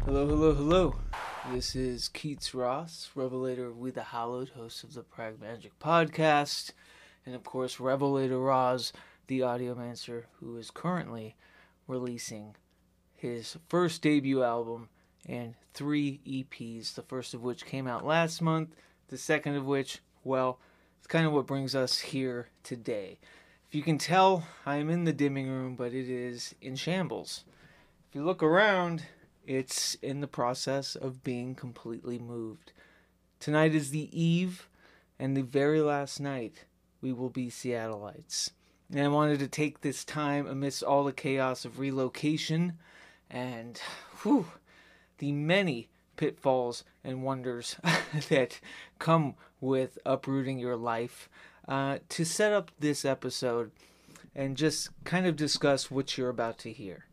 Hello, hello, hello. This is Keats Ross, Revelator with the Hallowed, host of the Pragmagic Podcast, and of course, Revelator Roz, the Audiomancer, who is currently releasing his first debut album and 3 EPs, the first of which came out last month, the second of which, well, it's kind of what brings us here today. If you can tell, I am in the dimming room, but it is in shambles. If you look around, it's in the process of being completely moved. Tonight is the eve, and the very last night we will be Seattleites. And I wanted to take this time amidst all the chaos of relocation and the many pitfalls and wonders that come with uprooting your life to set up this episode and just kind of discuss what you're about to hear.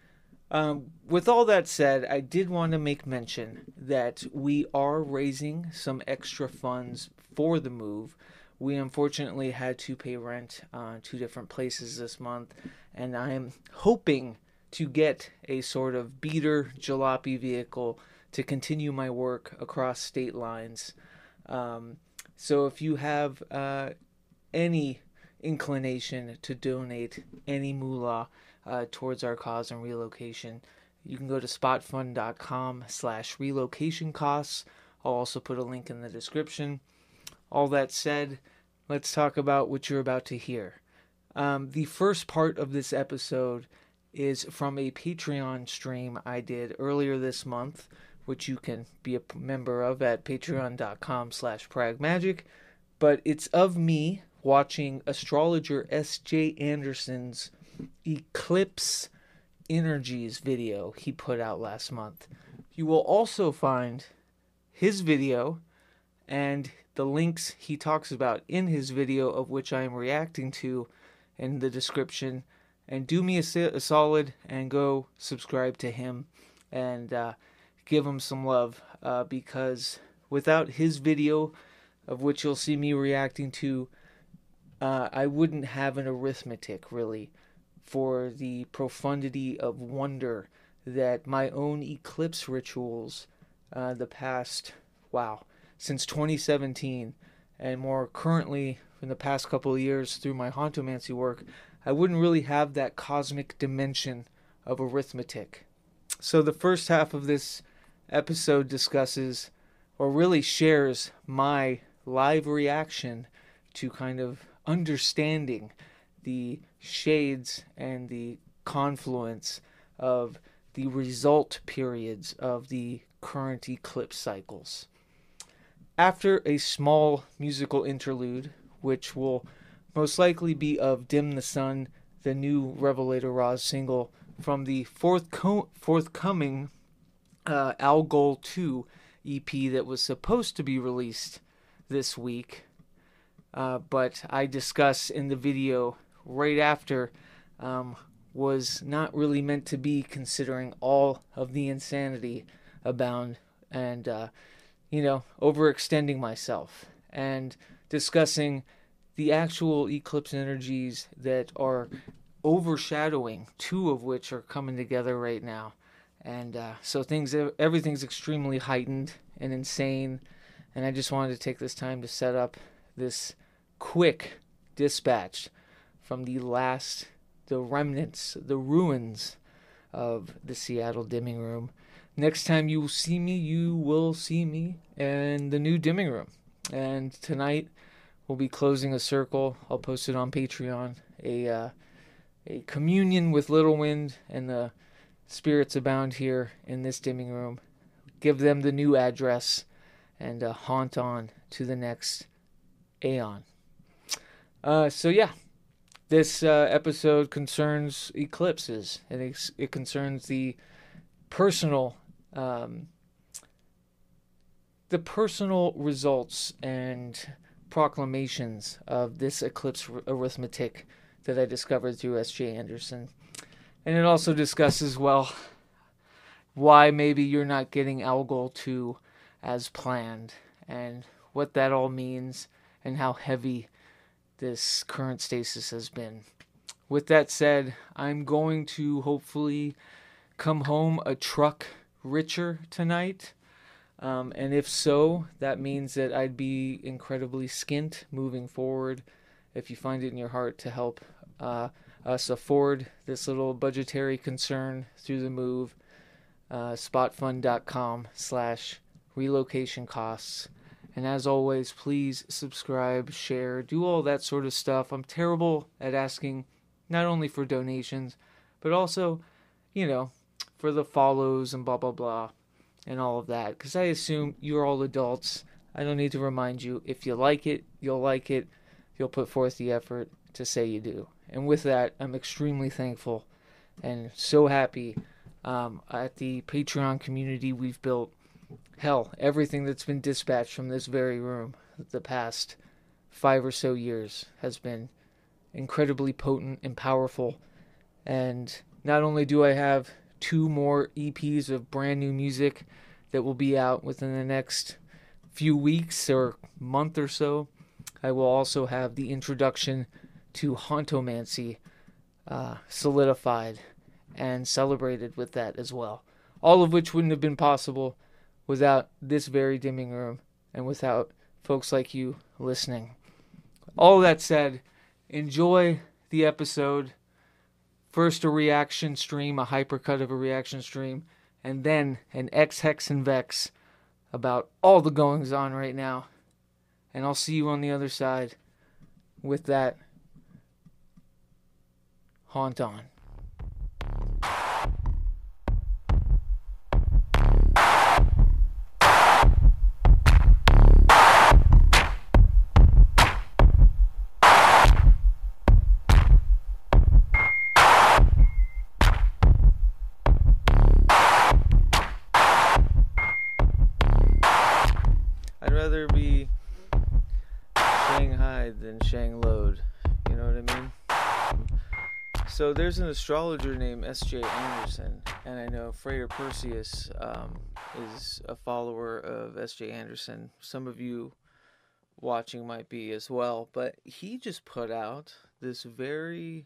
With all that said, I did want to make mention that we are raising some extra funds for the move. We unfortunately had to pay rent on 2 different places this month, and I am hoping to get a sort of beater jalopy vehicle to continue my work across state lines. So if you have any inclination to donate any moolah towards our cause and relocation, you can go to spotfund.com/relocation costs. I'll also put a link in the description. All that said, let's talk about what you're about to hear. The first part of this episode is from a Patreon stream I did earlier this month, which you can be a member of at patreon.com/pragmagic. But it's of me watching astrologer S.J. Anderson's Eclipse Energies video he put out last month. You will also find his video and the links he talks about in his video, of which I am reacting to, in the description. And do me a solid and go subscribe to him and give him some love, because without his video, of which you'll see me reacting to, I wouldn't have an arithmetic, really, for the profundity of wonder that my own eclipse rituals, the past, since 2017, and more currently in the past couple of years through my Hauntomancy work, I wouldn't really have that cosmic dimension of arithmetic. So the first half of this episode discusses, or really shares, my live reaction to kind of understanding the shades and the confluence of the result periods of the current eclipse cycles. After a small musical interlude, which will most likely be of Dim the Sun, the new Revelator Roz single from the forthcoming Algol 2 EP that was supposed to be released this week, but I discuss in the video right after, was not really meant to be, considering all of the insanity abound and, overextending myself and discussing the actual eclipse energies that are overshadowing 2 of which are coming together right now. And so everything's extremely heightened and insane, and I just wanted to take this time to set up this quick dispatch from the remnants, the ruins of the Seattle Dimming Room. Next time you see me in the new Dimming Room. And tonight we'll be closing a circle. I'll post it on Patreon. A communion with Little Wind and the spirits abound here in this Dimming Room. Give them the new address and haunt on to the next aeon. This episode concerns eclipses, and it concerns the personal results and proclamations of this eclipse arithmetic that I discovered through S.J. Anderson. And it also discusses, why maybe you're not getting Algol 2 as planned, and what that all means, and how heavy this current stasis has been. With that said, I'm going to hopefully come home a truck richer tonight. And if so, that means that I'd be incredibly skint moving forward if you find it in your heart to help us afford this little budgetary concern through the move. spotfund.com/relocation costs. And as always, please subscribe, share, do all that sort of stuff. I'm terrible at asking not only for donations, but also, for the follows and blah, blah, blah, and all of that. Because I assume you're all adults. I don't need to remind you. If you like it, you'll like it. You'll put forth the effort to say you do. And with that, I'm extremely thankful and so happy at the Patreon community we've built. Hell, everything that's been dispatched from this very room the past 5 or so years has been incredibly potent and powerful. And not only do I have 2 more EPs of brand new music that will be out within the next few weeks or month or so, I will also have the introduction to Hauntomancy solidified and celebrated with that as well. All of which wouldn't have been possible without this very dimming room and without folks like you listening. All that said, enjoy the episode. First a reaction stream, a hypercut of a reaction stream, and then an X, Hex, and Vex about all the goings on right now. And I'll see you on the other side with that haunt on. I'd rather be Shanghai than Shang-Load. You know what I mean? So there's an astrologer named S.J. Anderson, and I know Frater Perseus is a follower of S.J. Anderson. Some of you watching might be as well, but he just put out this very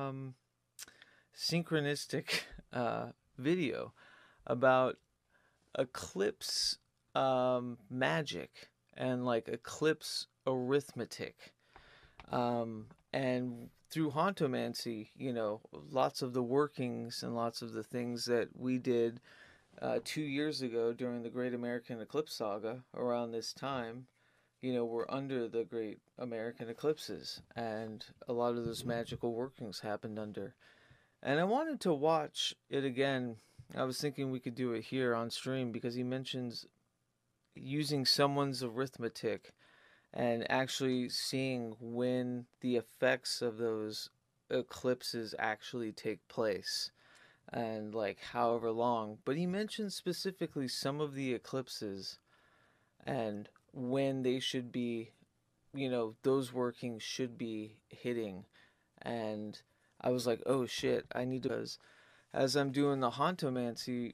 synchronistic video about eclipse magic and like eclipse arithmetic, and through Hauntomancy, lots of the workings and lots of the things that we did 2 years ago during the Great American Eclipse Saga around this time, were under the Great American Eclipses, and a lot of those magical workings happened under. And I wanted to watch it again. I was thinking we could do it here on stream because he mentions using someone's arithmetic and actually seeing when the effects of those eclipses actually take place and like however long. But he mentions specifically some of the eclipses and when they should be, those workings should be hitting. And I was like, oh shit, I need to, as I'm doing the Hauntomancy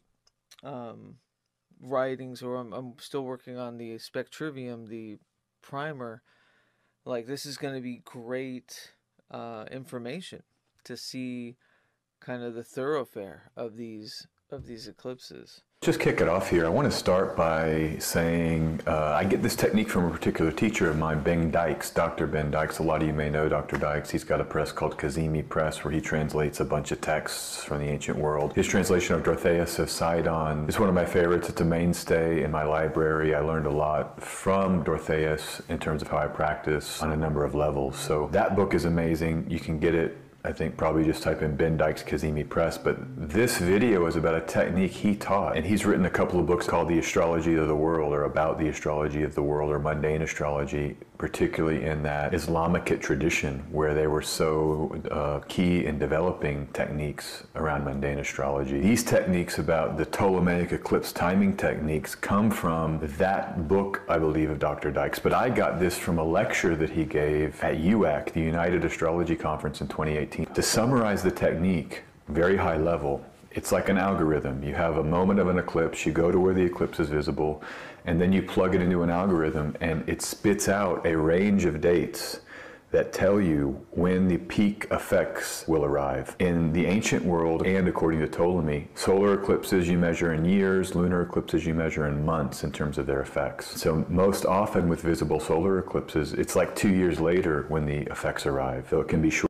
writings, or I'm still working on the Spectrivium, the primer, like this is going to be great information to see kind of the thoroughfare of these eclipses. Just kick it off here. I want to start by saying I get this technique from a particular teacher of mine, Ben Dykes, Dr. Ben Dykes. A lot of you may know Dr. Dykes. He's got a press called Kazemi Press where he translates a bunch of texts from the ancient world. His translation of Dorotheus of Sidon is one of my favorites. It's a mainstay in my library. I learned a lot from Dorotheus in terms of how I practice on a number of levels. So that book is amazing. You can get it, I think, probably just type in Ben Dykes Kazemi Press, but this video is about a technique he taught, and he's written a couple of books called The Astrology of the World, or About the Astrology of the World, or Mundane Astrology, particularly in that Islamicate tradition where they were so key in developing techniques around mundane astrology. These techniques about the Ptolemaic eclipse timing techniques come from that book, I believe, of Dr. Dykes, but I got this from a lecture that he gave at UAC, the United Astrology Conference in 2018. To summarize the technique, very high level, it's like an algorithm. You have a moment of an eclipse, you go to where the eclipse is visible, and then you plug it into an algorithm, and it spits out a range of dates that tell you when the peak effects will arrive. In the ancient world, and according to Ptolemy, solar eclipses you measure in years, lunar eclipses you measure in months in terms of their effects. So most often with visible solar eclipses, it's like 2 years later when the effects arrive. So it can be short.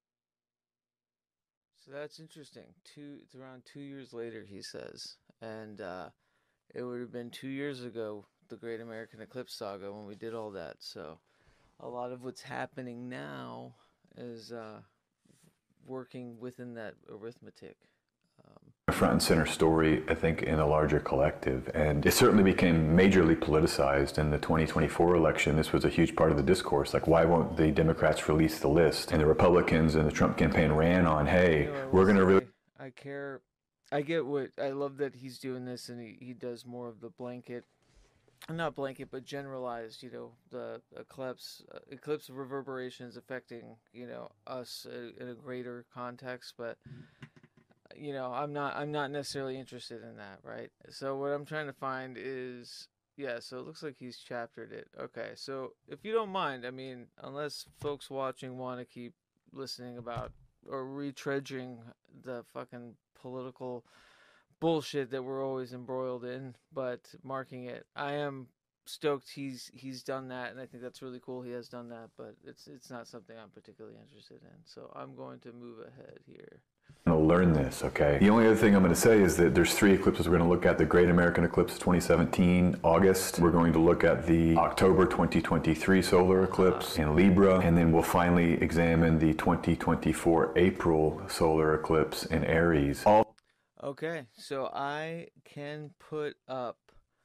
So that's interesting. It's around 2 years later, he says, and it would have been 2 years ago, the Great American Eclipse Saga, when we did all that. So a lot of what's happening now is working within that arithmetic. A front and center story, I think, in a larger collective. And it certainly became majorly politicized in the 2024 election. This was a huge part of the discourse. Like, why won't the Democrats release the list? And the Republicans and the Trump campaign ran on, hey, we're going to really... I care. I get what... I love that he's doing this, and he does more of the blanket, not blanket, but generalized, the eclipse reverberations affecting, us in a greater context. But I'm not necessarily interested in that, right? So what I'm trying to find is, yeah, so it looks like he's chaptered it. Okay, so if you don't mind, I mean, unless folks watching want to keep listening about or retreading the fucking political bullshit that we're always embroiled in, but marking it, I am stoked he's done that, and I think that's really cool he has done that, but it's not something I'm particularly interested in. So I'm going to move ahead here. Learn this, okay? The only other thing I'm going to say is that there's 3 eclipses we're going to look at. The Great American Eclipse 2017, August. We're going to look at the October 2023 solar eclipse in Libra, and then we'll finally examine the 2024 April solar eclipse in Aries. Okay, so I can put up,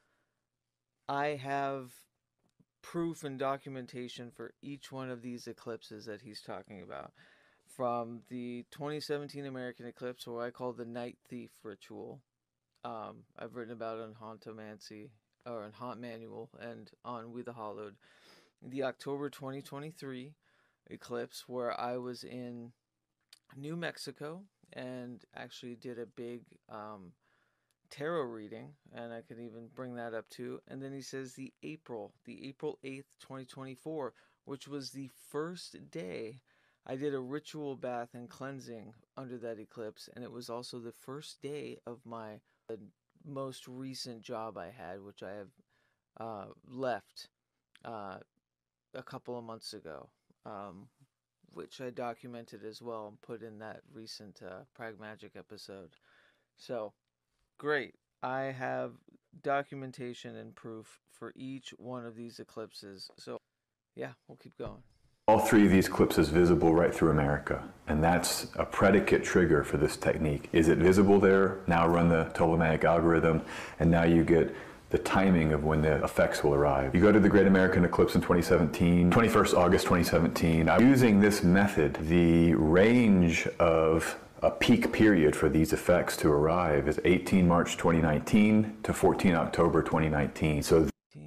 I have proof and documentation for each one of these eclipses that he's talking about. From the 2017 American eclipse, what I call the Night Thief ritual. I've written about it on Hauntomancy, or on Haunt Manual, and on We the Hollowed. The October 2023 eclipse, where I was in New Mexico and actually did a big tarot reading, and I could even bring that up too. And then he says the April 8th, 2024, which was the first day I did a ritual bath and cleansing under that eclipse, and it was also the first day of my most recent job I had, which I have left a couple of months ago, which I documented as well and put in that recent Pragmagic episode. So, great. I have documentation and proof for each one of these eclipses. So, yeah, we'll keep going. All 3 of these eclipses visible right through America, and that's a predicate trigger for this technique. Is it visible there? Now run the Ptolemaic algorithm, and now you get the timing of when the effects will arrive. You go to the Great American Eclipse in 2017, 21st August 2017. Using this method, the range of a peak period for these effects to arrive is 18 March 2019 to 14 October 2019. So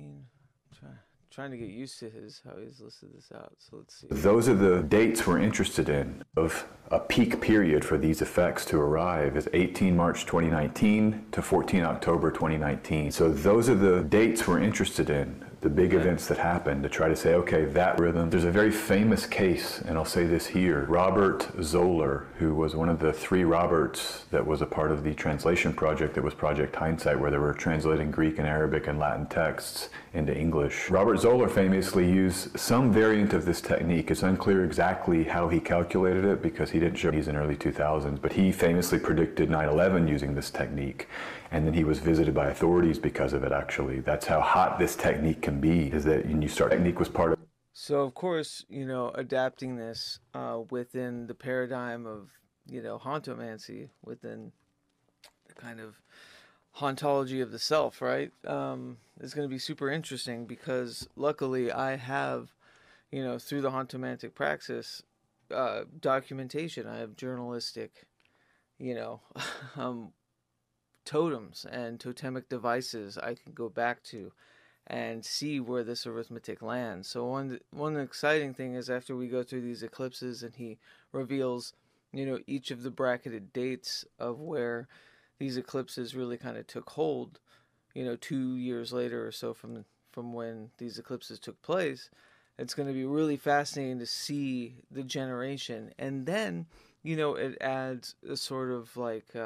trying to get used to how he's listed this out. So let's see. Those are the dates we're interested in. Of a peak period for these effects to arrive is 18 March 2019 to 14 October 2019. So those are the dates we're interested in, the big events that happen, to try to say, okay, that rhythm. There's a very famous case, and I'll say this here. Robert Zoller, who was one of the 3 Roberts that was a part of the translation project that was Project Hindsight, where they were translating Greek and Arabic and Latin texts into English. Robert Zoller famously used some variant of this technique. It's unclear exactly how he calculated it because he didn't show these in early 2000s, but he famously predicted 9/11 using this technique, and then he was visited by authorities because of it. Actually, that's how hot this technique can be, is that when you start, technique was part of. So of course, adapting this within the paradigm of Hauntomancy, within the kind of hauntology of the self, right? Is going to be super interesting because luckily I have, through the Hauntomantic praxis, documentation. I have journalistic, totems and totemic devices I can go back to and see where this arithmetic lands. So one exciting thing is after we go through these eclipses and he reveals, each of the bracketed dates of where these eclipses really kind of took hold, 2 years later or so from when these eclipses took place, It's going to be really fascinating to see the generation. And then, you know, it adds a sort of like,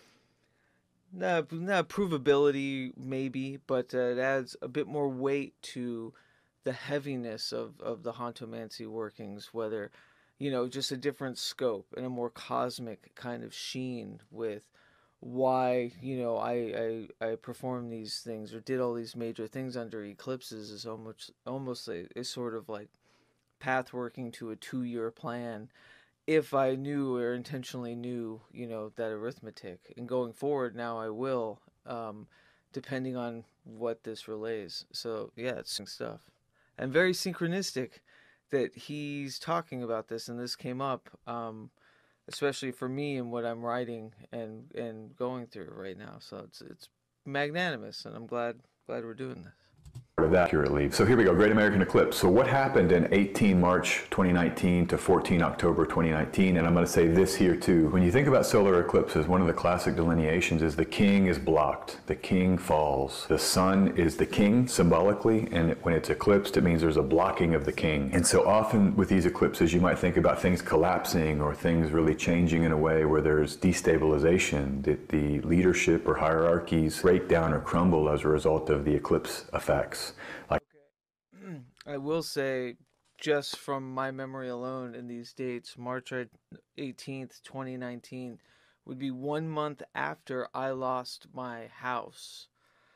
not provability maybe, but it adds a bit more weight to the heaviness of the Hontomancy workings, whether, you know, just a different scope and a more cosmic kind of sheen with why, you know, I performed these things or did all these major things under eclipses is almost a sort of like path working to a 2-year plan if I knew or intentionally knew, you know, that arithmetic. And going forward now I will, depending on what this relays. So yeah, it's stuff. And very synchronistic that he's talking about this and this came up, especially for me and what I'm writing and going through right now. So it's magnanimous, and I'm glad we're doing this. Of that accurately. So here we go, Great American Eclipse. So what happened in 18 March 2019 to 14 October 2019? And I'm going to say this here too. When you think about solar eclipses, one of the classic delineations is the king is blocked. The king falls. The sun is the king symbolically, and when it's eclipsed, it means there's a blocking of the king. And so often with these eclipses, you might think about things collapsing or things really changing in a way where there's destabilization, that the leadership or hierarchies break down or crumble as a result of the eclipse effects. Like, okay. I will say, just from my memory alone in these dates, March 18th, 2019 would be 1 month after I lost my house.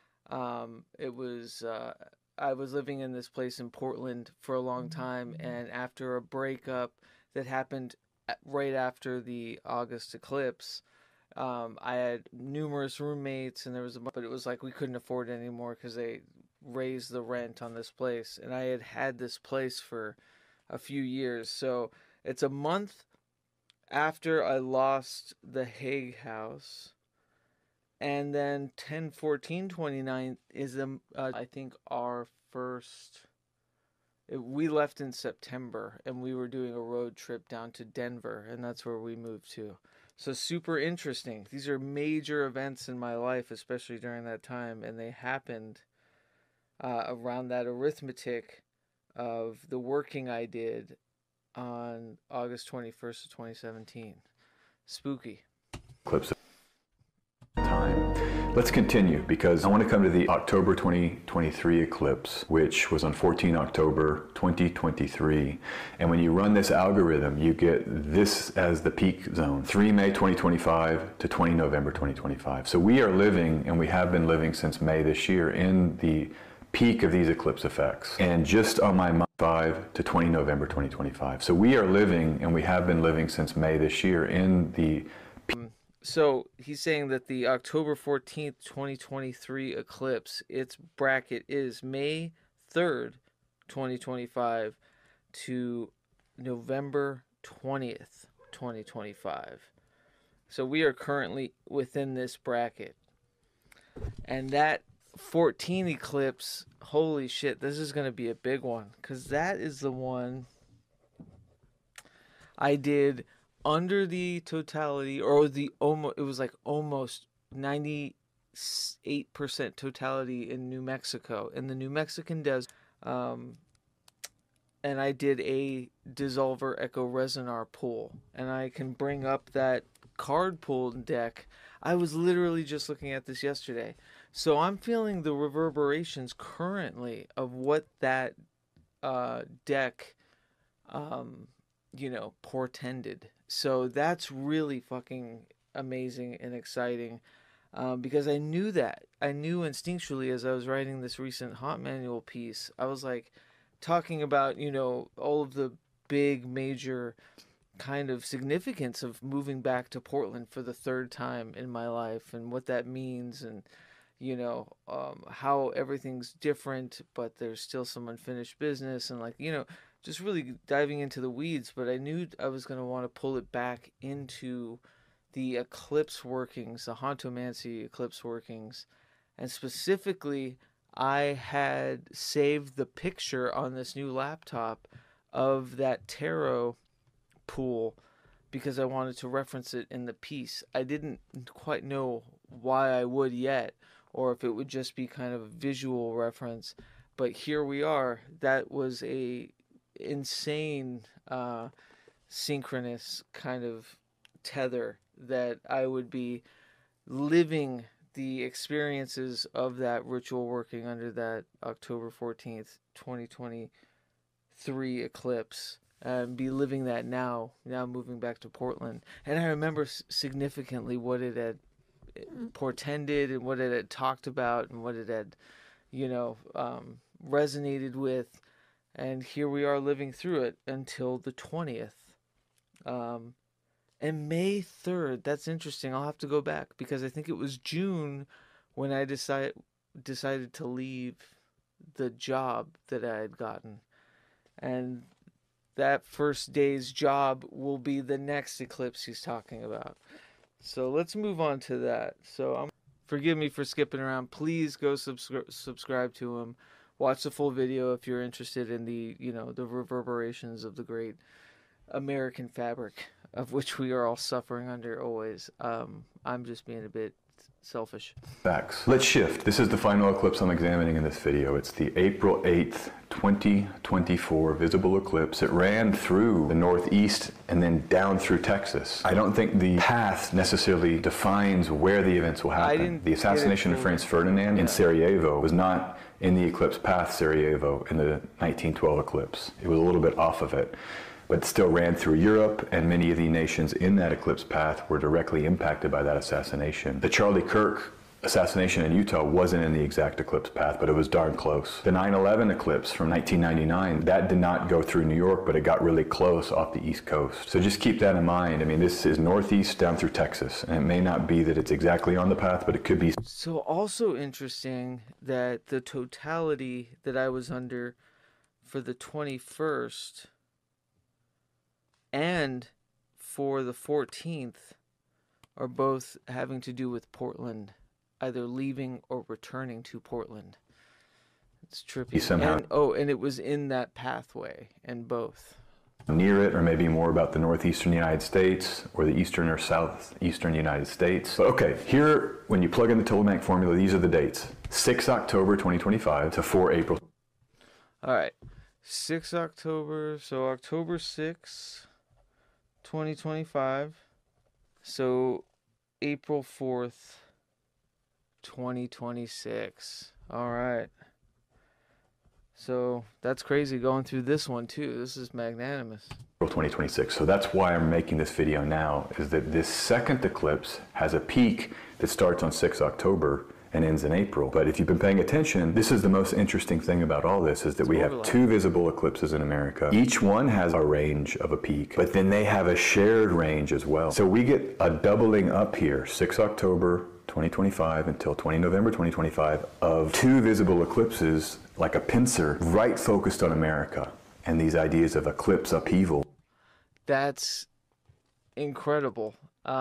It was, I was living in this place in Portland for a long time, and after a breakup that happened right after the August eclipse, I had numerous roommates, and but it was like we couldn't afford it anymore because they raised the rent on this place, and I had this place for a few years. So it's a month after I lost the Hague house, and then 10/14/29 is I think our first. We left in September, and we were doing a road trip down to Denver, and that's where we moved to. So super interesting. These are major events in my life, especially during that time, and they happened around that arithmetic of the working I did on August 21st of 2017. Spooky. eclipse time. Let's continue, because I want to come to the October 2023 eclipse, which was on 14 October 2023. And when you run this algorithm, you get this as the peak zone, 3 May 2025 to 20 November 2025. So we are living, and we have been living since May this year, in the peak of these eclipse effects. And just on my month 5 to 20 November 2025. So we are living, and we have been living since May this year, in the So he's saying that the October 14th, 2023 eclipse, its bracket is May 3rd, 2025 to November 20th, 2025. So we are currently within this bracket. And that 14 eclipse, holy shit, this is going to be a big one, because that is the one I did under the totality, or the almost, it was like almost 98% totality in New Mexico, in the New Mexican desert. And I did a dissolver echo resonar pool, and I can bring up that card pool deck. I was literally just looking at this yesterday. So I'm feeling the reverberations currently of what that deck, you know, portended. So that's really fucking amazing and exciting, because I knew that. I knew instinctually as I was writing this recent Haunt Manual piece. I was like talking about, you know, all of the big major kind of significance of moving back to Portland for the third time in my life, and what that means, and you know, how everything's different, but there's still some unfinished business, and like, you know, just really diving into the weeds. But I knew I was going to want to pull it back into the eclipse workings, the Hontomancy eclipse workings. And specifically, I had saved the picture on this new laptop of that tarot pool because I wanted to reference it in the piece. I didn't quite know why I would yet, or if it would just be kind of a visual reference. But here we are. That was a insane synchronous kind of tether that I would be living the experiences of that ritual working under that October 14th, 2023 eclipse, and be living that now moving back to Portland. And I remember significantly what it had portended and what it had talked about and what it had, resonated with. And here we are living through it until the 20th. And May 3rd, that's interesting. I'll have to go back because I think it was June when I decided to leave the job that I had gotten. And that first day's job will be the next eclipse he's talking about. So let's move on to that. So forgive me for skipping around. Please go subscribe to him. Watch the full video if you're interested in the reverberations of the great American fabric of which we are all suffering under always. I'm just being a bit selfish. Facts. Let's shift. This is the final eclipse I'm examining in this video. It's the April 8th, 2024 visible eclipse. It ran through the Northeast and then down through Texas. I don't think the path necessarily defines where the events will happen. The assassination of Franz Ferdinand in Sarajevo was not in the eclipse path Sarajevo in the 1912 eclipse. It was a little bit off of it, but still ran through Europe, and many of the nations in that eclipse path were directly impacted by that assassination. The Charlie Kirk assassination in Utah wasn't in the exact eclipse path, but it was darn close. The 9/11 eclipse from 1999, that did not go through New York, but it got really close off the East Coast. So just keep that in mind. I mean, this is Northeast down through Texas, and it may not be that it's exactly on the path, but it could be. So also interesting that the totality that I was under for the 21st and for the 14th are both having to do with Portland, either leaving or returning to Portland. It's trippy. Somehow. And it was in that pathway, and both. Near it, or maybe more about the northeastern United States or the eastern or southeastern United States. But okay, here, when you plug in the Ptolemaic formula, these are the dates. 6 October 2025 to 4 April. All right. 6 October, so October 6, 2025. So April 4th, 2026. All right. So that's crazy going through this one too. This is magnanimous. 2026. So that's why I'm making this video now, is that this second eclipse has a peak that starts on 6 October and ends in April. But if you've been paying attention, this is the most interesting thing about all this, is that we have two visible eclipses in America. Each one has a range of a peak, but then they have a shared range as well. So we get a doubling up here, 6 October 2025 until 20 November 2025, of two visible eclipses, like a pincer, right focused on America and these ideas of eclipse upheaval. That's incredible.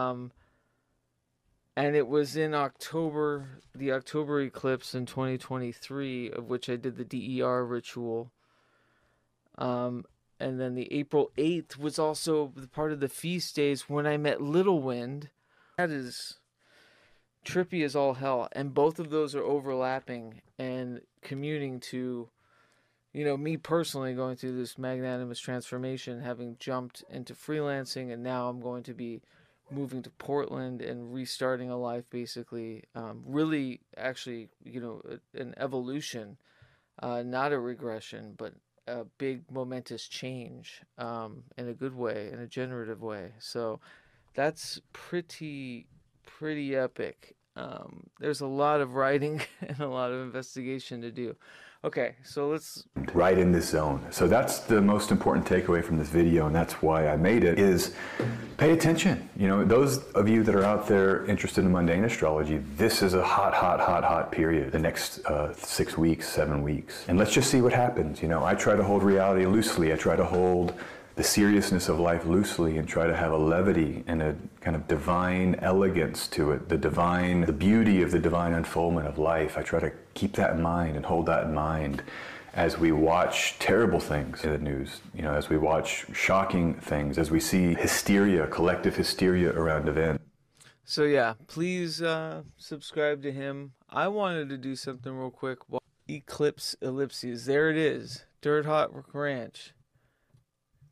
And it was in October, the October eclipse in 2023, of which I did the DER ritual. And then the April 8th was also part of the feast days when I met Little Wind. That is trippy as all hell. And both of those are overlapping and communing to, me personally going through this magnanimous transformation, having jumped into freelancing, and now I'm going to be moving to Portland and restarting a life, basically. Really, actually, an evolution, not a regression, but a big momentous change, in a good way, in a generative way. So that's pretty epic. There's a lot of writing and a lot of investigation to do. Okay, so let's... Right in this zone. So that's the most important takeaway from this video, and that's why I made it, is pay attention. Those of you that are out there interested in mundane astrology, this is a hot period, the next 6 weeks, 7 weeks. And let's just see what happens. I try to hold reality loosely. I try to hold the seriousness of life loosely and try to have a levity and a kind of divine elegance to it, the beauty of the divine unfoldment of life. I try to keep that in mind and hold that in mind as we watch terrible things in the news, as we watch shocking things, as we see hysteria, collective hysteria around events. So yeah, please subscribe to him. I wanted to do something real quick. Eclipse Ellipses. There it is. Dirt Hot Ranch.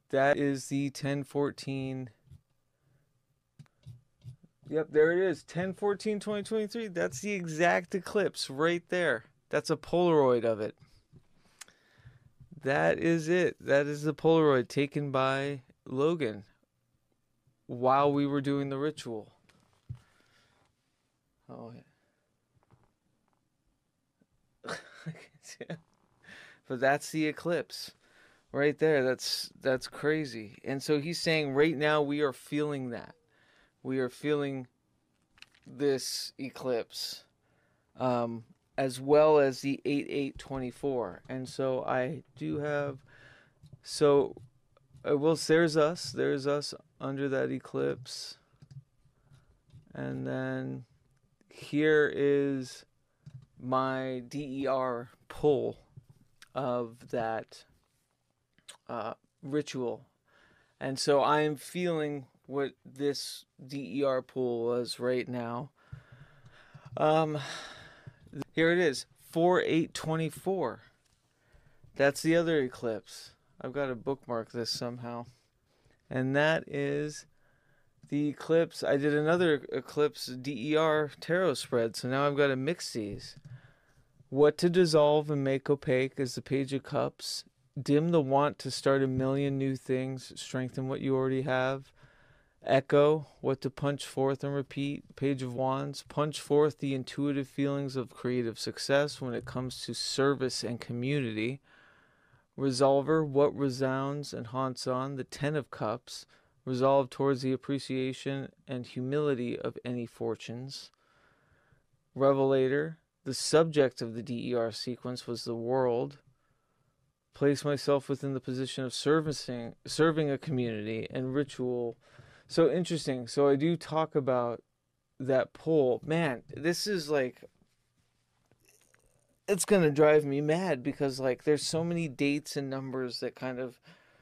That is the 1014. Yep, there it is. 10/14/2023. That's the exact eclipse right there. That's a Polaroid of it. That is it. That is the Polaroid taken by Logan while we were doing the ritual. Oh, yeah. But that's the eclipse right there. That's crazy. And so he's saying right now we are feeling that. We are feeling this eclipse, as well as the 8/8/24. And so I do have, so well, there's us under that eclipse. And then here is my DER pull of that ritual. And so I am feeling what this DER pool was right now. Here it is, 4/8/24. That's the other eclipse. I've got to bookmark this somehow. And that is the eclipse. I did another eclipse DER tarot spread, so now I've got to mix these. What to dissolve and make opaque is the Page of Cups. Dim the want to start a million new things. Strengthen what you already have. Echo, what to punch forth and repeat. Page of Wands, punch forth the intuitive feelings of creative success when it comes to service and community. Resolver, what resounds and haunts on. The Ten of Cups, resolve towards the appreciation and humility of any fortunes. Revelator, the subject of the DER sequence was the world. Place myself within the position of serving a community and ritual. So interesting. So I do talk about that pull. Man, this is like, it's going to drive me mad because like there's so many dates and numbers that kind of,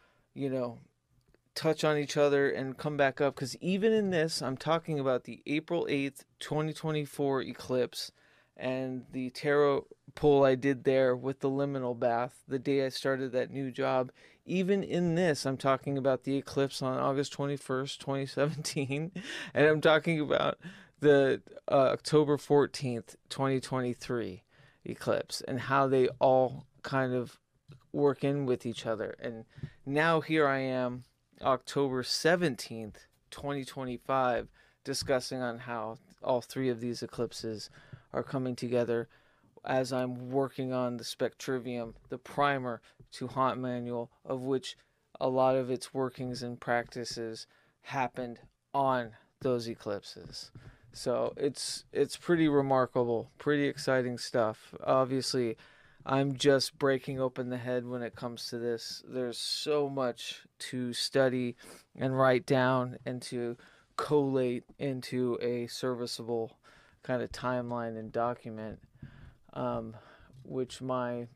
touch on each other and come back up. Because even in this, I'm talking about the April 8th, 2024 eclipse and the tarot pull I did there with the liminal bath the day I started that new job. Even in this, I'm talking about the eclipse on August 21st, 2017. And I'm talking about the October 14th, 2023 eclipse and how they all kind of work in with each other. And now here I am, October 17th, 2025, discussing on how all three of these eclipses are coming together as I'm working on the Spectrivium, the primer to Haunt Manual, of which a lot of its workings and practices happened on those eclipses. So it's pretty remarkable, pretty exciting stuff. Obviously, I'm just breaking open the head when it comes to this. There's so much to study and write down and to collate into a serviceable kind of timeline and document, which my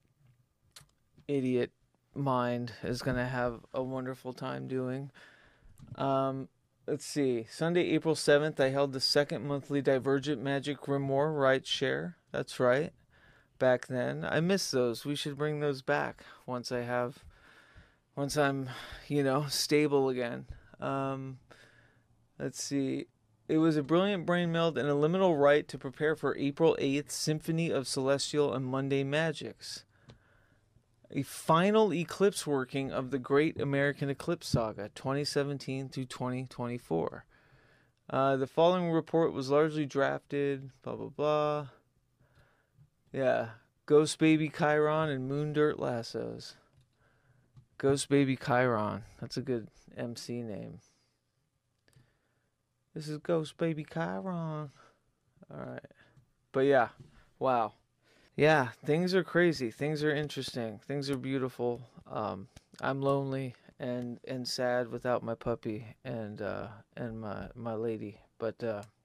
idiot mind is going to have a wonderful time doing. Let's see. Sunday, April 7th, I held the second monthly Divergent Magic Grimoire Right Share. That's right. Back then. I miss those. We should bring those back once I'm, stable again. Let's see. It was a brilliant brain meld and a liminal rite to prepare for April 8th Symphony of Celestial and Mundane Magics, a final eclipse working of the Great American Eclipse Saga, 2017 through 2024. The following report was largely drafted, blah, blah, blah. Yeah. Ghost Baby Chiron and Moon Dirt Lassos. Ghost Baby Chiron. That's a good MC name. This is Ghost Baby Chiron. Alright. But yeah. Wow. Yeah, things are crazy. Things are interesting. Things are beautiful. I'm lonely and sad without my puppy and my lady. But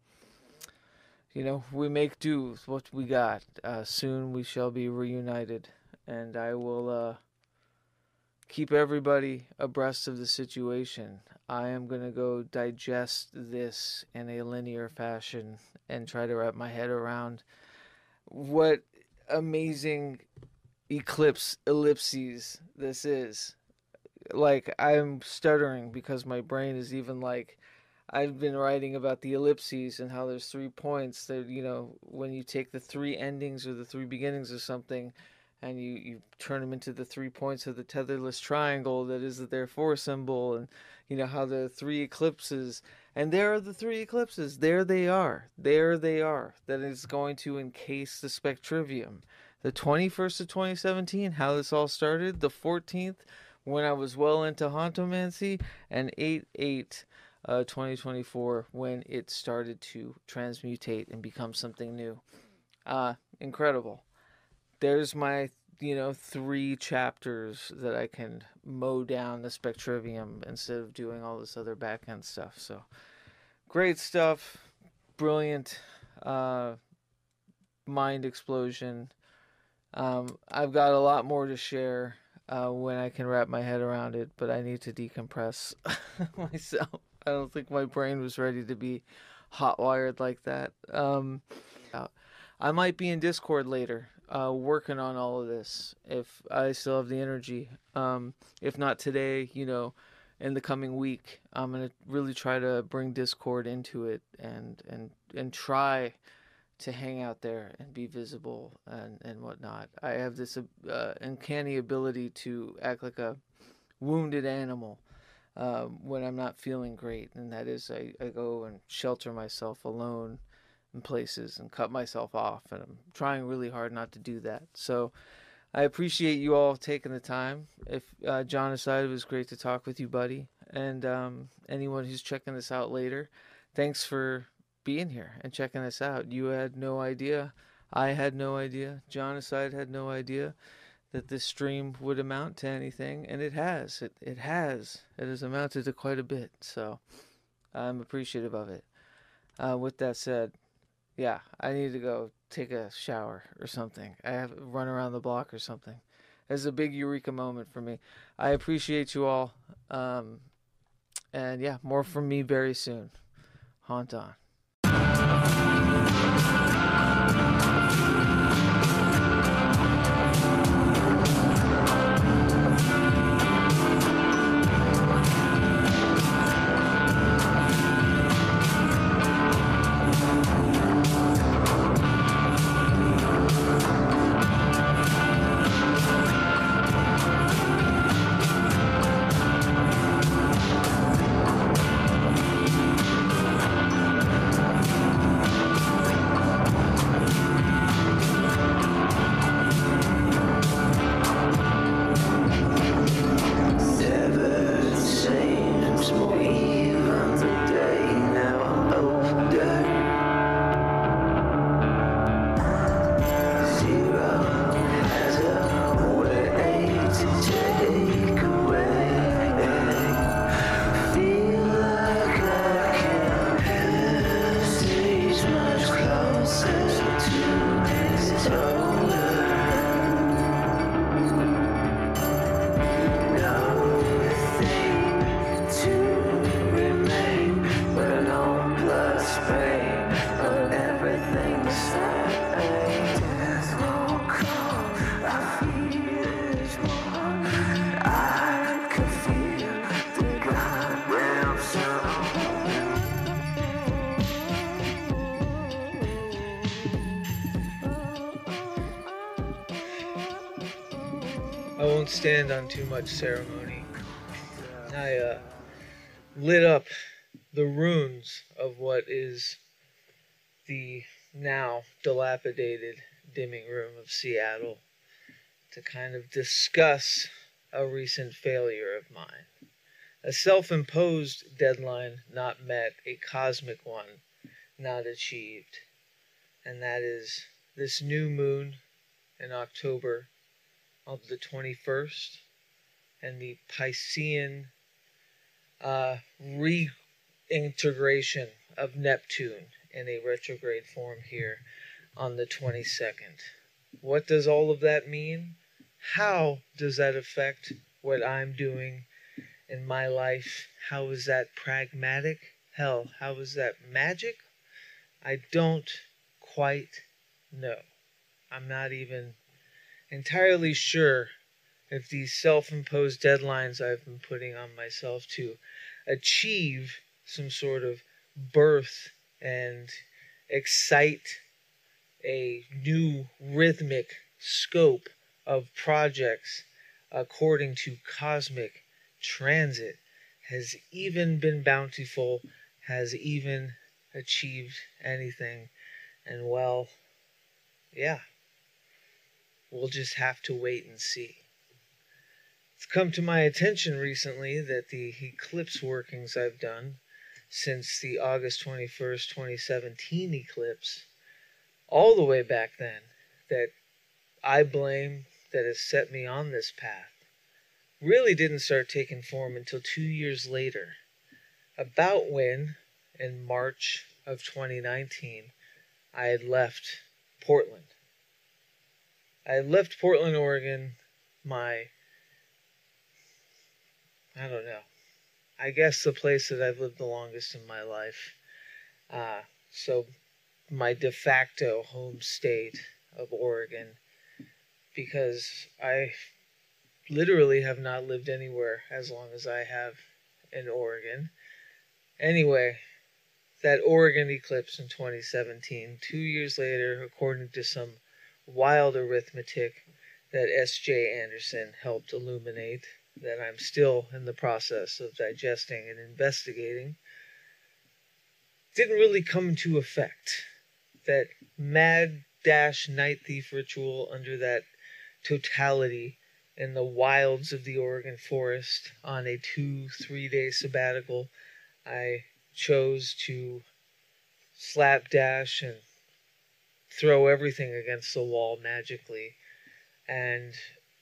we make do with what we got. Soon we shall be reunited, and I will keep everybody abreast of the situation. I am going to go digest this in a linear fashion and try to wrap my head around what amazing ellipses this is. like I'm stuttering because my brain is even like I've been writing about the ellipses and how there's 3 points that, when you take the three endings or the three beginnings of something and you turn them into the 3 points of the tetherless triangle that is the therefore symbol, and how the three eclipses, and there are the three eclipses, there they are, that is going to encase the spectrivium. The 21st of 2017, how this all started, the 14th, when I was well into Hontomancy, and 8/8 2024, when it started to transmutate and become something new. Incredible. There's my, 3 chapters that I can mow down the spectrivium instead of doing all this other back end stuff. So great stuff. Brilliant mind explosion. I've got a lot more to share when I can wrap my head around it, but I need to decompress myself. I don't think my brain was ready to be hot wired like that. I might be in Discord later, working on all of this if I still have the energy. If not today, in the coming week, I'm gonna really try to bring Discord into it and try to hang out there and be visible and whatnot. I have this uncanny ability to act like a wounded animal when I'm not feeling great, and that is I go and shelter myself alone in places and cut myself off, and I'm trying really hard not to do that. So I appreciate you all taking the time. If John aside, it was great to talk with you, buddy, and anyone who's checking this out later, thanks for being here and checking this out. You had no idea, I had no idea, John aside had no idea that this stream would amount to anything, and it has. It has amounted to quite a bit, so I'm appreciative of it. With that said, yeah, I need to go take a shower or something. I have to run around the block or something. It's a big eureka moment for me. I appreciate you all, and yeah, more from me very soon. Haunt on. I won't stand on too much ceremony. I lit up the runes of what is the now dilapidated dimming room of Seattle to kind of discuss a recent failure of mine. A self-imposed deadline not met, a cosmic one not achieved. And that is this new moon in October of the 21st, and the Piscean reintegration of Neptune in a retrograde form here on the 22nd. What does all of that mean? How does that affect what I'm doing in my life? How is that pragmatic? Hell, how is that magic? I don't quite know. I'm not even entirely sure if these self-imposed deadlines I've been putting on myself to achieve some sort of birth and excite a new rhythmic scope of projects according to cosmic transit has even been bountiful, has even achieved anything. And well, yeah, we'll just have to wait and see. It's come to my attention recently that the eclipse workings I've done since the August 21st, 2017 eclipse, all the way back then, that I blame that has set me on this path, really didn't start taking form until 2 years later, about when, in March of 2019, I had left Portland. I had left Portland, Oregon, I guess the place that I've lived the longest in my life. So my de facto home state of Oregon, because I literally have not lived anywhere as long as I have in Oregon. Anyway, that Oregon eclipse in 2017, 2 years later, according to some wild arithmetic that S.J. Anderson helped illuminate, that I'm still in the process of digesting and investigating, didn't really come into effect. That mad dash night thief ritual under that totality in the wilds of the Oregon forest on a 2-3 day sabbatical, I chose to slapdash and throw everything against the wall magically. And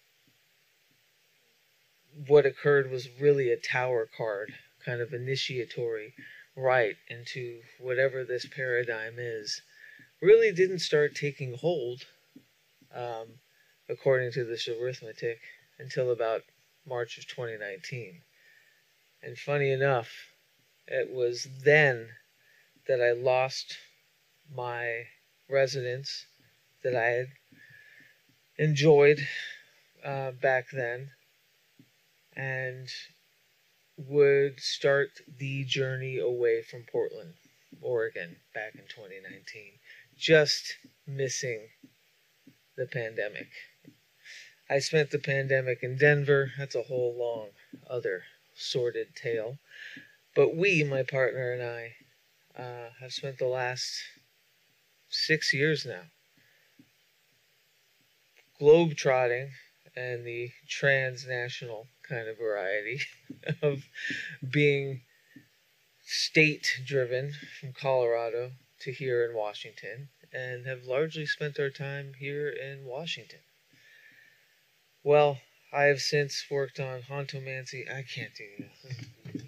what occurred was really a tower card, kind of initiatory right into whatever this paradigm is. Really didn't start taking hold, according to this arithmetic, until about March of 2019. And funny enough, it was then that I lost my residence that I had enjoyed back then, and would start the journey away from Portland, Oregon, back in 2019. Just missing the pandemic. I spent the pandemic in Denver. That's a whole long other sordid tale. But we, my partner and I, have spent the last 6 years now globetrotting and the transnational kind of variety of being state-driven from Colorado to here in Washington, and have largely spent our time here in Washington. Well, I have since worked on Hauntomancy. I can't do this.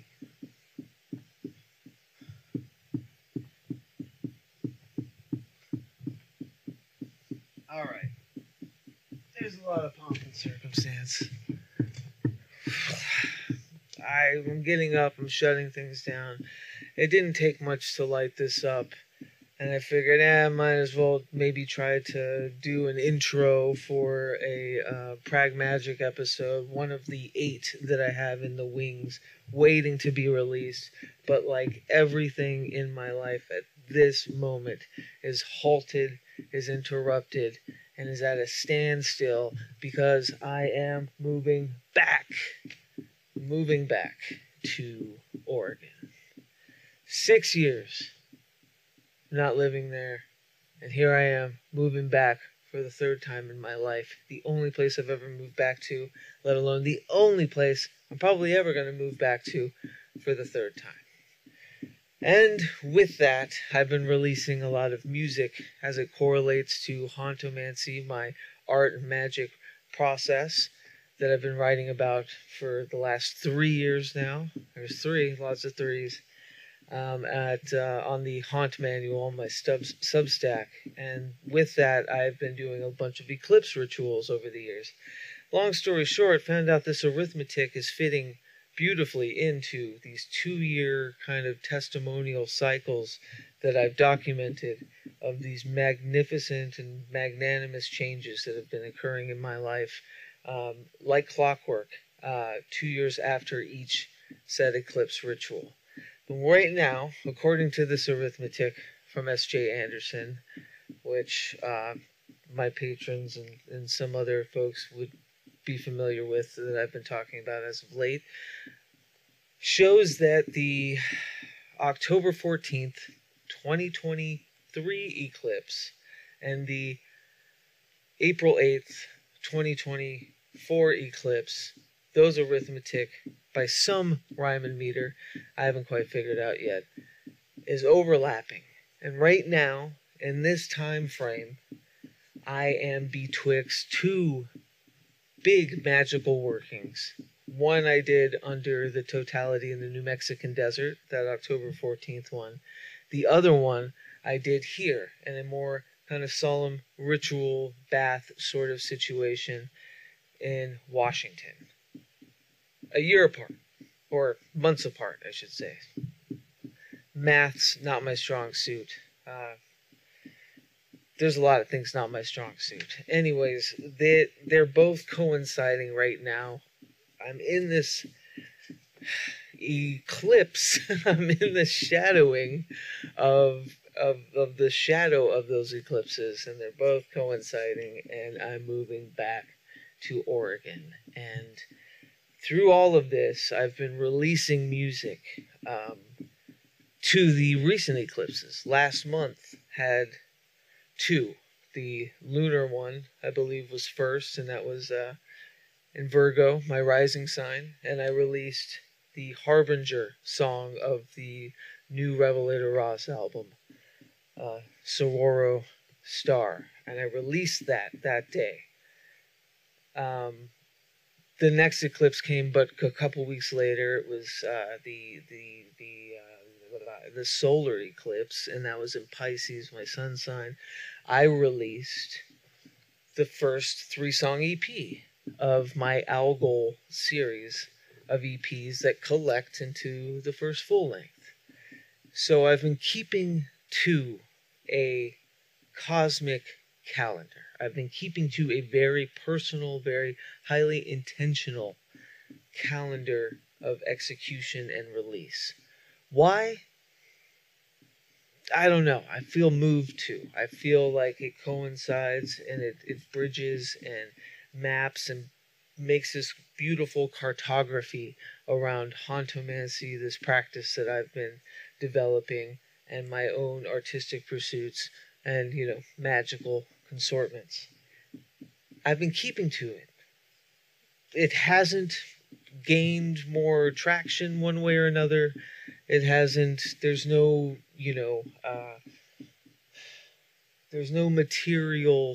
All right. There's a lot of pomp and circumstance. I'm getting up, I'm shutting things down. It didn't take much to light this up, and I figured, I might as well maybe try to do an intro for a Pragmagic episode, one of the 8 that I have in the wings, waiting to be released. But like everything in my life at this moment is halted, is interrupted, and is at a standstill because I am moving back to Oregon. 6 years not living there, and here I am moving back for the 3rd time in my life. The only place I've ever moved back to, let alone the only place I'm probably ever going to move back to for the 3rd time. And with that, I've been releasing a lot of music as it correlates to Hauntomancy, my art and magic process that I've been writing about for the last 3 years now. There's 3, lots of 3s, on the Haunt Manual on my Substack. And with that, I've been doing a bunch of eclipse rituals over the years. Long story short, found out this arithmetic is fitting beautifully into these 2-year kind of testimonial cycles that I've documented of these magnificent and magnanimous changes that have been occurring in my life like clockwork, 2 years after each said eclipse ritual. But right now, according to this arithmetic from S.J. Anderson, which my patrons and some other folks would be familiar with that I've been talking about as of late, shows that the October 14th, 2023 eclipse and the April 8th, 2024 eclipse, those arithmetic, by some rhyme and meter, I haven't quite figured out yet, is overlapping. And right now, in this time frame, I am betwixt two big magical workings. One I did under the totality in the New Mexican desert, that October 14th one. The other one I did here in a more kind of solemn ritual bath sort of situation in Washington. A year apart, or months apart, I should say. Math's not my strong suit. There's a lot of things not my strong suit. Anyways, they're both coinciding right now. I'm in this eclipse. I'm in the shadowing of the shadow of those eclipses, and they're both coinciding, and I'm moving back to Oregon. And through all of this, I've been releasing music to the recent eclipses. Last month had two. The lunar one, I believe, was first, and that was in Virgo, my rising sign. And I released the Harbinger song of the new Revelator Ross album, Sororo Star. And I released that day. The next eclipse came, but a couple weeks later. It was the solar eclipse, and that was in Pisces, my sun sign. I released the first 3-song EP of my Algol series of EPs that collect into the first full length. So I've been keeping to a cosmic calendar. I've been keeping to a very personal, very highly intentional calendar of execution and release. Why? I don't know. I feel moved to. I feel like it coincides and it bridges and maps and makes this beautiful cartography around Hauntomancy, this practice that I've been developing, and my own artistic pursuits and, magical consortments. I've been keeping to it. It hasn't gained more traction one way or another. It hasn't, there's no, there's no material,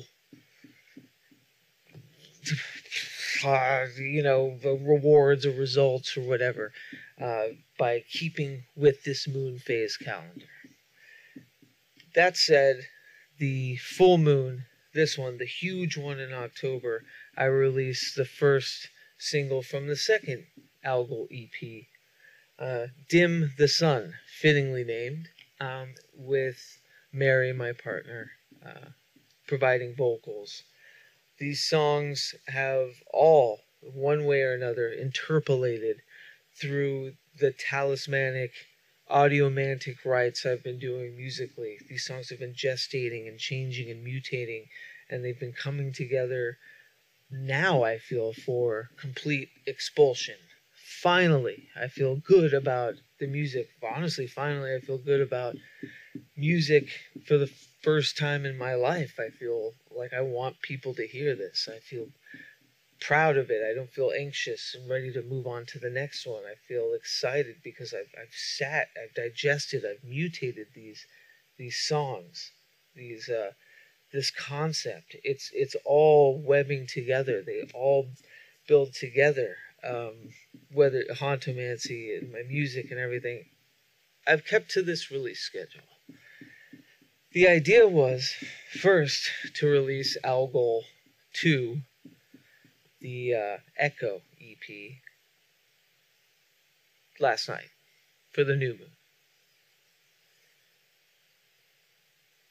rewards or results or whatever by keeping with this moon phase calendar. That said, the full moon, this one, the huge one in October, I released the first single from the second Algol EP, Dim the Sun, fittingly named, with Mary, my partner, providing vocals. These songs have all, one way or another, interpolated through the talismanic, audiomantic rites I've been doing musically. These songs have been gestating and changing and mutating, and they've been coming together now, I feel, for complete expulsion. Finally, I feel good about the music. Honestly, finally, I feel good about music for the first time in my life. I feel like I want people to hear this. I feel proud of it. I don't feel anxious and ready to move on to the next one. I feel excited because I've sat, I've digested, I've mutated these songs, this concept. It's all webbing together. They all build together. Whether Hauntomancy and my music and everything, I've kept to this release schedule. The idea was first to release Algol 2, the Echo EP, last night for the new moon.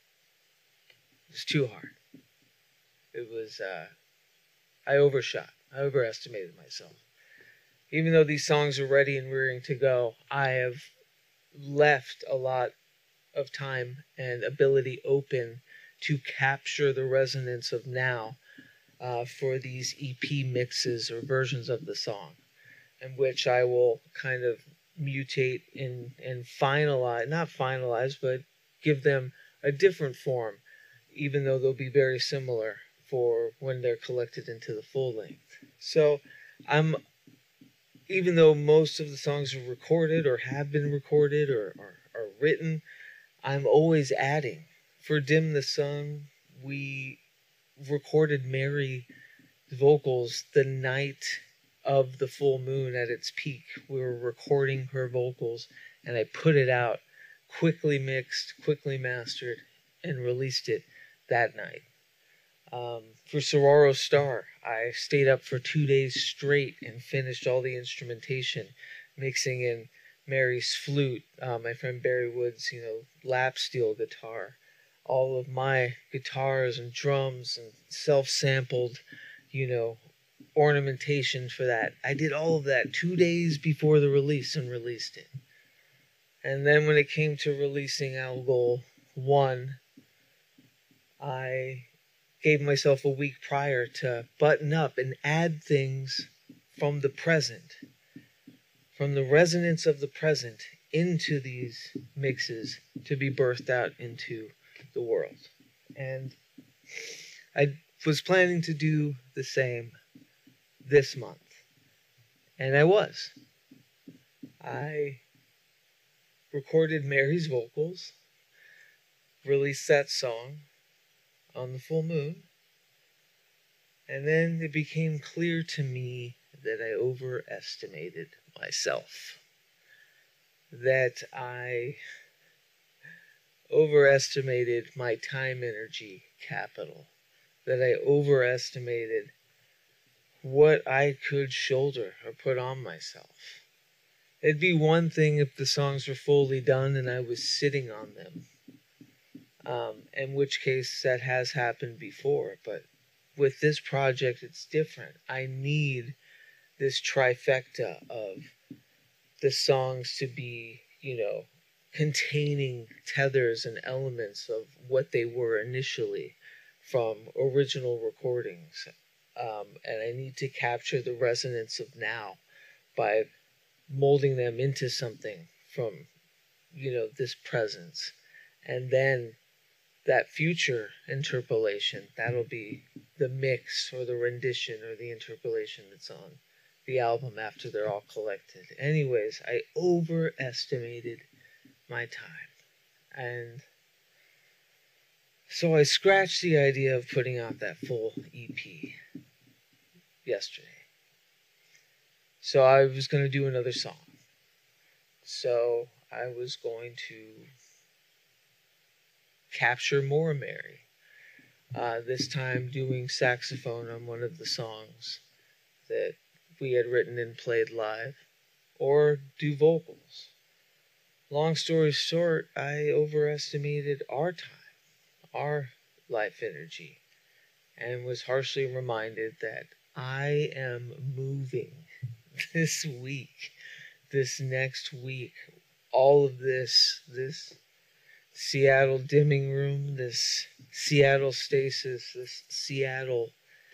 It was too hard. It was, I overshot. I overestimated myself. Even though these songs are ready and rearing to go, I have left a lot of time and ability open to capture the resonance of now for these EP mixes or versions of the song, in which I will kind of mutate and finalize, not finalize, but give them a different form, even though they'll be very similar for when they're collected into the full length. So even though most of the songs are recorded or have been recorded or are written, I'm always adding. For Dim the Sun, we recorded Mary's vocals the night of the full moon at its peak. We were recording her vocals, and I put it out, quickly mixed, quickly mastered, and released it that night. For Saguaro Star, I stayed up for 2 days straight and finished all the instrumentation, mixing in Mary's flute, my friend Barry Wood's, lap steel guitar, all of my guitars and drums and self-sampled, ornamentation for that. I did all of that 2 days before the release and released it. And then when it came to releasing Algol 1, I gave myself a week prior to button up and add things from the present, from the resonance of the present into these mixes to be birthed out into the world. And I was planning to do the same this month. And I was. I recorded Mary's vocals, released that song on the full moon, and then it became clear to me that I overestimated myself. That I overestimated my time, energy, capital. That I overestimated what I could shoulder or put on myself. It'd be one thing if the songs were fully done and I was sitting on them. In which case that has happened before, but with this project it's different. I need this trifecta of the songs to be, containing tethers and elements of what they were initially from original recordings. And I need to capture the resonance of now by molding them into something from, this presence. And then that future interpolation, that'll be the mix or the rendition or the interpolation that's on the album after they're all collected. Anyways, I overestimated my time. And so I scratched the idea of putting out that full EP yesterday. So I was going to do another song. So I was going to capture more Mary. This time doing saxophone on one of the songs that we had written and played live, or do vocals. Long story short, I overestimated our time, our life energy, and was harshly reminded that I am moving this week, this next week. All of this Seattle dimming room, this Seattle stasis, this Seattle-ness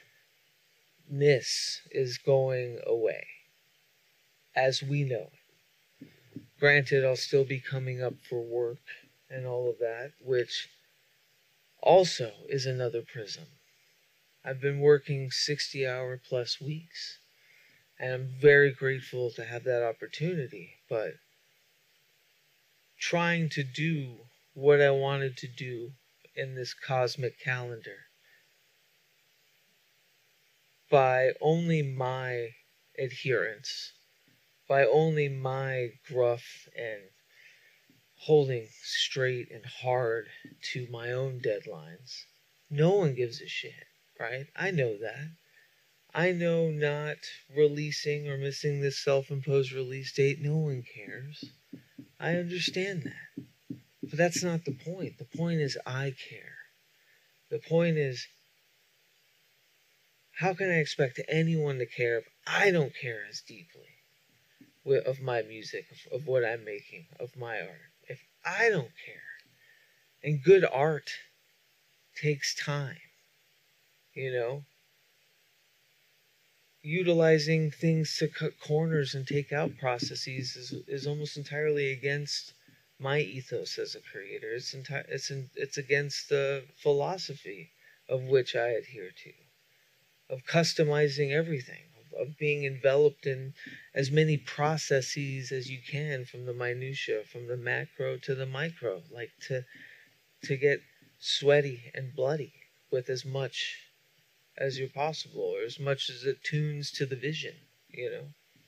is going away as we know it. Granted, I'll still be coming up for work and all of that, which also is another prism. I've been working 60-hour plus weeks, and I'm very grateful to have that opportunity, but trying to do what I wanted to do in this cosmic calendar by only my adherence, by only my gruff and holding straight and hard to my own deadlines. No one gives a shit, right? I know that. I know not releasing or missing this self-imposed release date, no one cares. I understand that. But that's not the point. The point is I care. The point is, how can I expect anyone to care if I don't care as deeply of my music, of what I'm making, of my art? If I don't care. And good art takes time, you know? Utilizing things to cut corners and take out processes is almost entirely against my ethos as a creator. It's against the philosophy of which I adhere to, of customizing everything, of being enveloped in as many processes as you can, from the minutia, from the macro to the micro, like to get sweaty and bloody with as much as you're possible, or as much as it tunes to the vision, you know?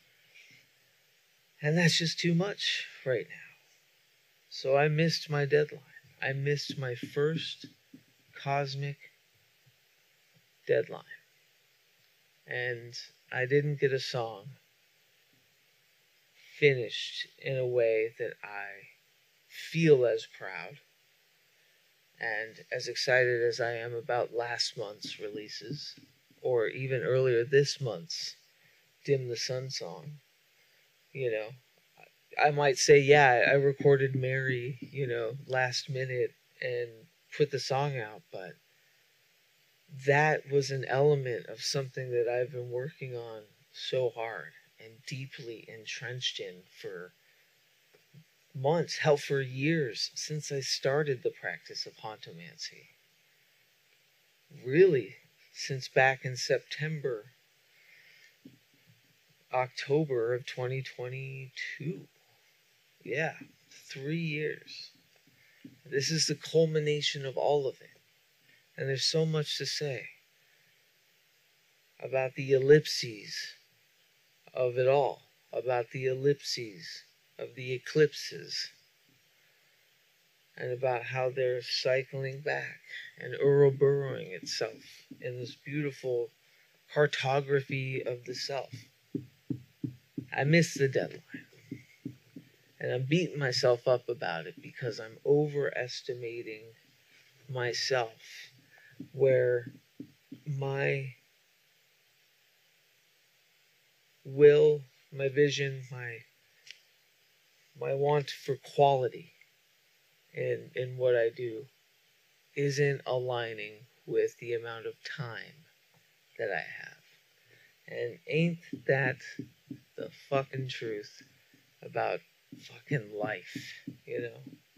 And that's just too much right now. So I missed my deadline. I missed my first cosmic deadline. And I didn't get a song finished in a way that I feel as proud and as excited as I am about last month's releases, or even earlier this month's Dim the Sun song. You know, I might say, yeah, I recorded Mary, you know, last minute and put the song out, but that was an element of something that I've been working on so hard and deeply entrenched in for months, hell, for years, since I started the practice of hauntomancy. Really, since back in September, October of 2022. Yeah, 3 years. This is the culmination of all of it. And there's so much to say about the ellipses of it all, about the ellipses of the eclipses, and about how they're cycling back and Ouroborosing itself in this beautiful cartography of the self. I missed the deadline, and I'm beating myself up about it because I'm overestimating myself, where my will, my vision, my want for quality in what I do isn't aligning with the amount of time that I have. And ain't that the fucking truth about fucking life, you know?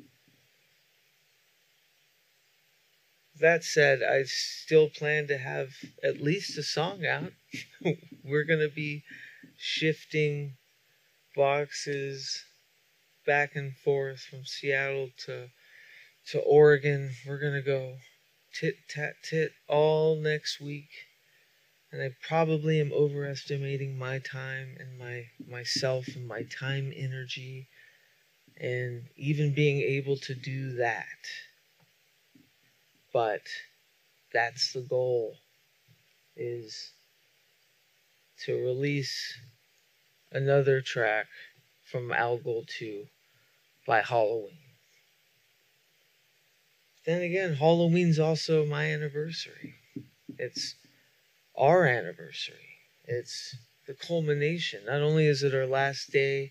That said, I still plan to have at least a song out. We're going to be shifting boxes back and forth from Seattle to Oregon. We're going to go tit-tat-tit all next week. And I probably am overestimating my time and myself and my time energy, and even being able to do that. But that's the goal, is to release another track from Algol 2 by Halloween. Then again, Halloween's also my anniversary. It's our anniversary. It's the culmination. Not only is it our last day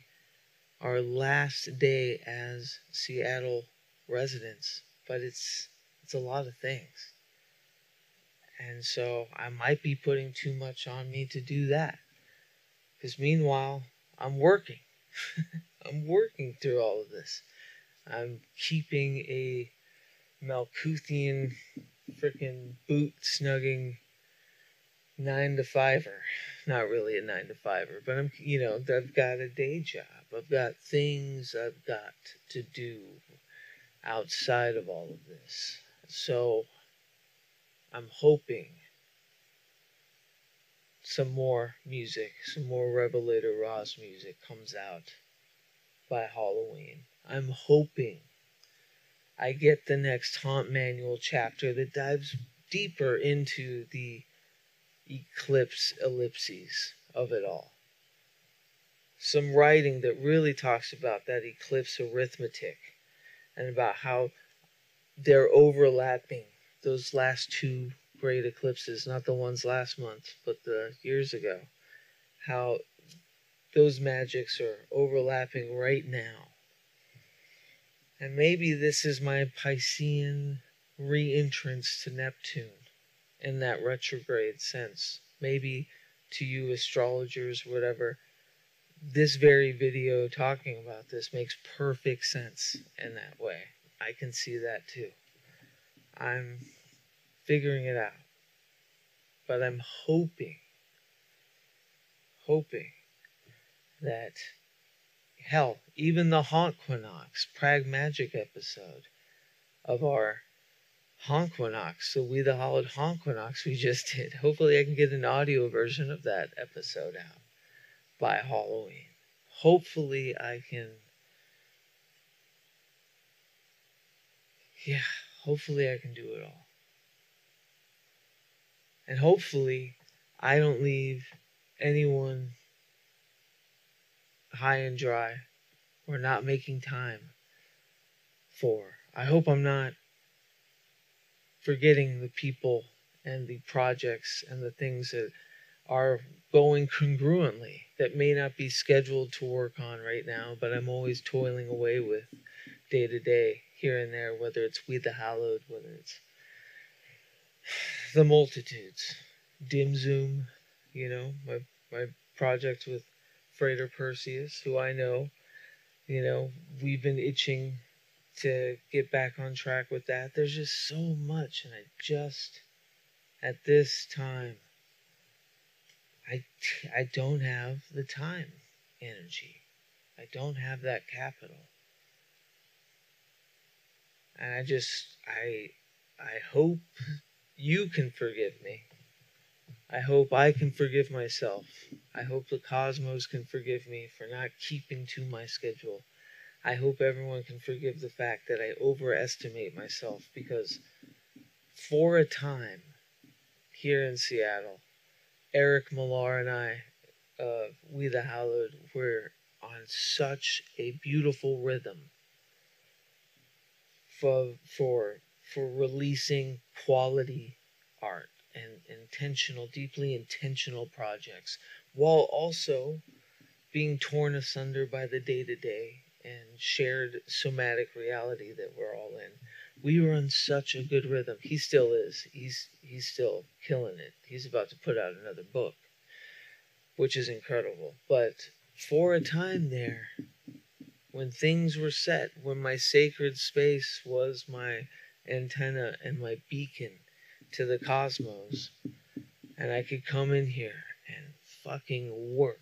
as Seattle residents, but it's a lot of things. And so I might be putting too much on me to do that. Because meanwhile, I'm working. I'm working through all of this. I'm keeping a Malkuthian freaking boot snugging 9-to-5er. Not really a 9-to-5er, but I've got a day job. I've got things I've got to do outside of all of this. So I'm hoping some more music, some more Revelator Ross music comes out by Halloween. I'm hoping I get the next Haunt Manual chapter that dives deeper into the eclipse ellipses of it all. Some writing that really talks about that eclipse arithmetic and about how they're overlapping those last two great eclipses, not the ones last month, but the years ago, how those magics are overlapping right now. And maybe this is my Piscean re-entrance to Neptune in that retrograde sense. Maybe to you astrologers, whatever, this very video talking about this makes perfect sense in that way. I can see that too. I'm figuring it out. But I'm hoping that, hell, even the Honquinox Pragmagic episode of our Honquinox, the We the Hollowed Honquinox we just did, hopefully I can get an audio version of that episode out by Halloween. Hopefully I can, hopefully I can do it all. And hopefully I don't leave anyone high and dry or not making time for. I hope I'm not forgetting the people and the projects and the things that are going congruently that may not be scheduled to work on right now, but I'm always toiling away with day to day, here and there, whether it's We the Hallowed, whether it's the multitudes, Dim Zoom, my project with Freighter Perseus, who I know, we've been itching to get back on track with that. There's just so much, and at this time, I don't have the time, energy. I don't have that capital. And I hope you can forgive me. I hope I can forgive myself. I hope the cosmos can forgive me for not keeping to my schedule. I hope everyone can forgive the fact that I overestimate myself, because for a time here in Seattle, Eric Millar and I, We the Hallowed, were on such a beautiful rhythm for releasing quality art and deeply intentional projects, while also being torn asunder by the day-to-day and shared somatic reality that we're all in. We were on such a good rhythm. He still is. He's still killing it. He's about to put out another book, which is incredible. But for a time there, when things were set, when my sacred space was my antenna and my beacon to the cosmos, and I could come in here and fucking work,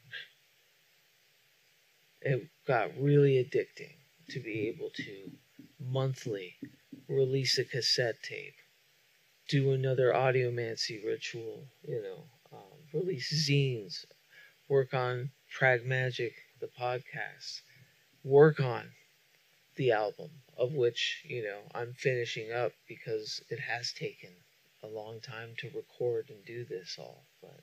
it got really addicting to be able to monthly release a cassette tape, do another audiomancy ritual, release zines, work on Pragmagic, the podcast, work on the album, of which, I'm finishing up because it has taken a long time to record and do this all. But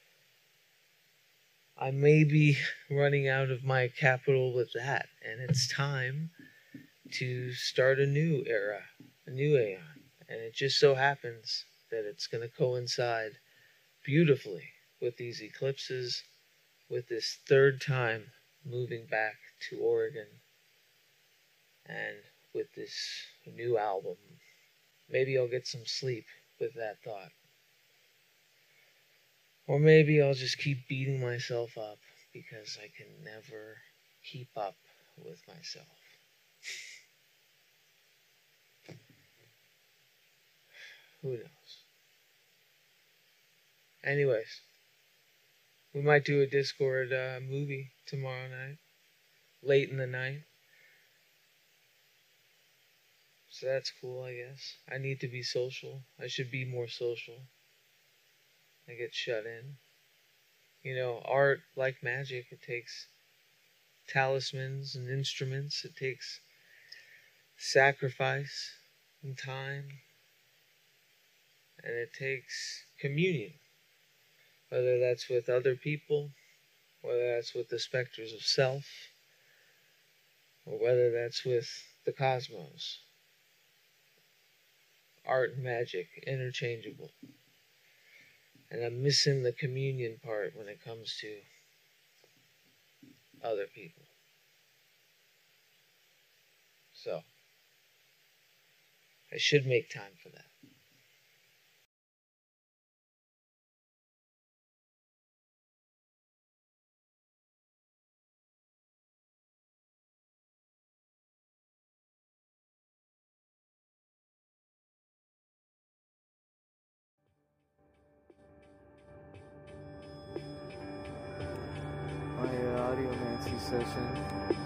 I may be running out of my capital with that, and it's time to start a new era, a new aeon. And it just so happens that it's going to coincide beautifully with these eclipses, with this third time moving back to Oregon, and with this new album. Maybe I'll get some sleep with that thought. Or maybe I'll just keep beating myself up because I can never keep up with myself. Who knows? Anyways, we might do a Discord movie tomorrow night, late in the night. So that's cool, I guess. I need to be social. I should be more social. I get shut in. Art, like magic, it takes talismans and instruments. It takes sacrifice and time. And it takes communion. Whether that's with other people, whether that's with the specters of self, or whether that's with the cosmos. Art and magic, interchangeable. And I'm missing the communion part when it comes to other people. So, I should make time for that. My audiomancy session